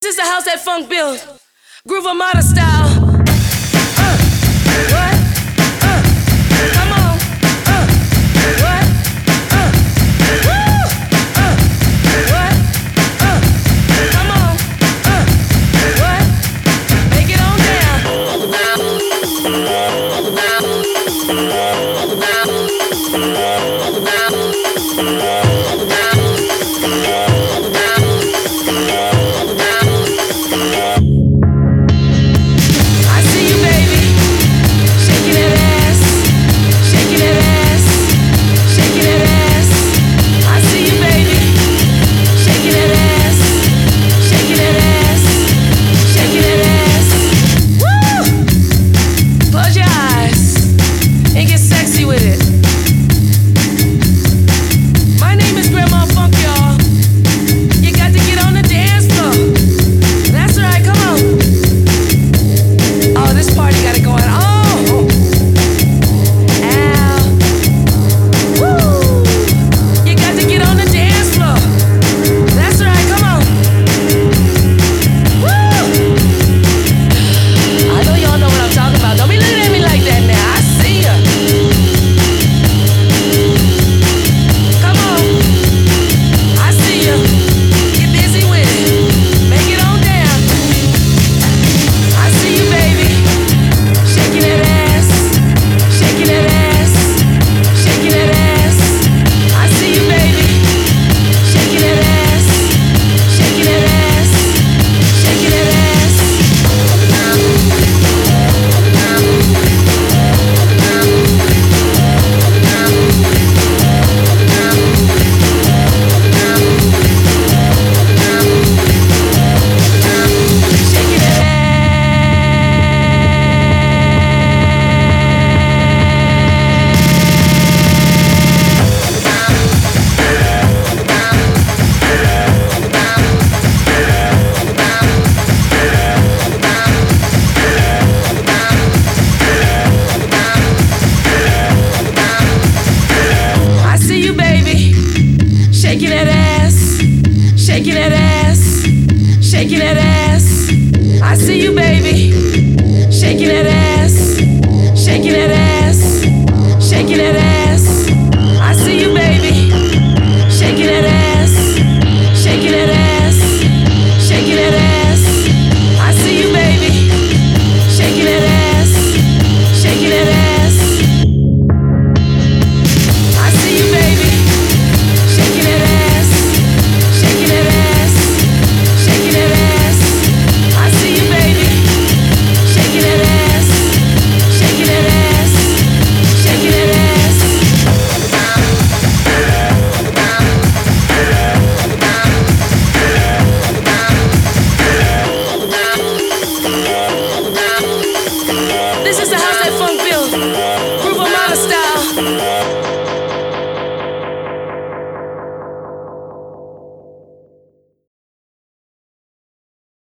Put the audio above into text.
This is the house that funk built. Groove Armada style. What? Come on. What? Woo! What? Come on. What? Make it on down. I see you, baby, shaking that ass, shaking that ass, shaking that ass. I see you, baby, shaking that ass, shaking that ass, shaking that ass. Woo! Close your eyes and get sexy with it. My name is Grandma Funk, y'all. You got to get on the dance floor. That's right, come on. Oh, this party got it going. Oh, ow. Woo. You got to get on the dance floor. That's right, come on. Woo. I know y'all know what I'm talking about. Don't be looking at me like that now. I see ya. Come on. I see ya. Get busy with it. Make it on down. I see you, baby. Shaking that ass. Shaking that ass. Shaking that ass. I see you, baby. Shaking that ass. Shaking that ass. Shaking that ass. Shaking that I see you, baby, shaking that ass, shaking that ass, shaking that ass. I see you, baby, shaking that ass, shaking that ass, shaking that ass.